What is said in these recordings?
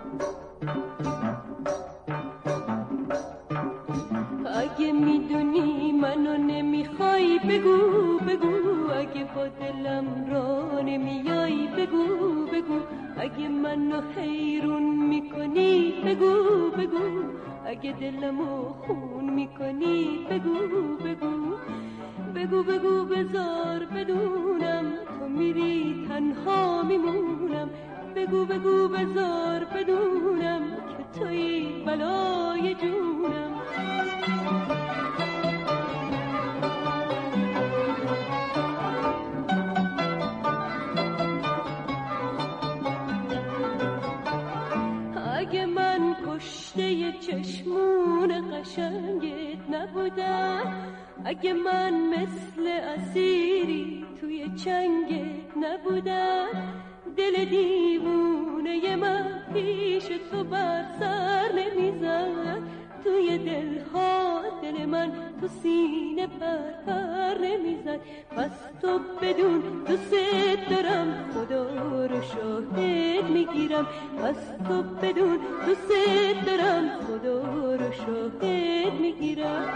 اگه میدونی منو نمیخوای بگو بگو، اگه با دلم را نمیای بگو بگو، اگه منو حیرون میکنی بگو بگو، اگه دلمو خون میکنی بگو بگو، بگو بگو بذار بدونم تو میری تنها میمونم، بگو بگو بذار بدونم که تویی بلای جونم. اگه من کشته چشمون قشنگت نبودم، اگه من مثل اسیری توی چنگت نبودم، دل دیوونه من پیش تو بر سر نمیزد، توی دلها دل من تو سینه پر نمیزد. پس تو بدون دوست دارم، خدا رو شاهد میگیرم، پس تو بدون دوست دارم، خدا رو شاهد میگیرم.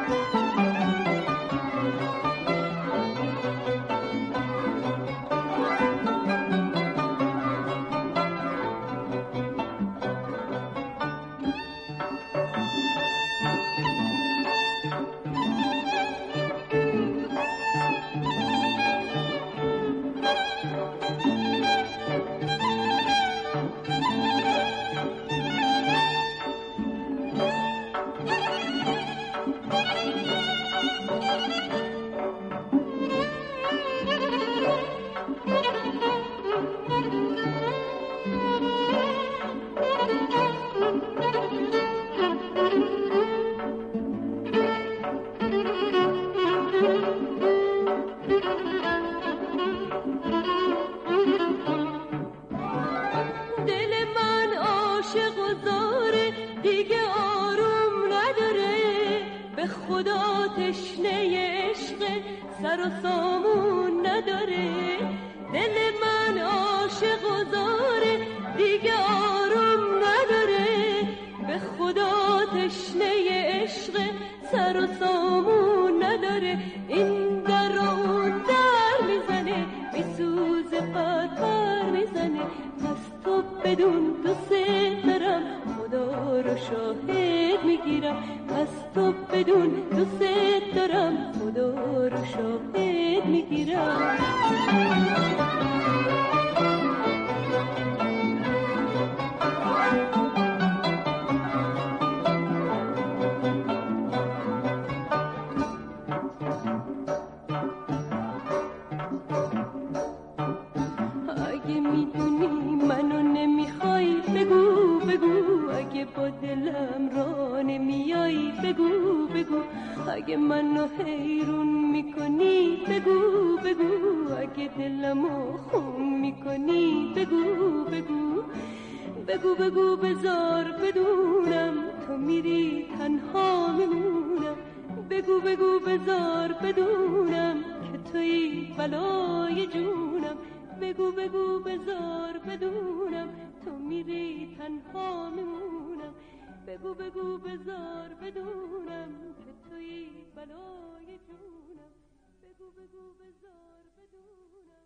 خدا تشنه عشق سر و سامون نداره، دل من عاشق و زاره دیگه آروم نداره، به خدا تشنه عشق سر و سامون نداره، این در و اون در میزنه میسوزه پر میزنه، پس تو بدون دوست دارم، خدا رو شاهد میگیرم، پس تو بدون دوست دارم، خدا رو شاهد میگیرم. اگه میدونی منو نمیخوای بگو بگو، اگه با دلم را نمیای بگو بگو، اگه منو حیرون میکنی بگو بگو، اگه دلمو خون میکنی بگو بگو، بگو بگو بذار بدونم تو میری تنها میمونم، بگو بگو بذار بدونم که تویی بلای جونم، بگو بگو بذار بدونم تو میری تنها میمونم، بگو بگو بذار بدونم که تویی بلای جونم، بگو بگو بذار بدونم.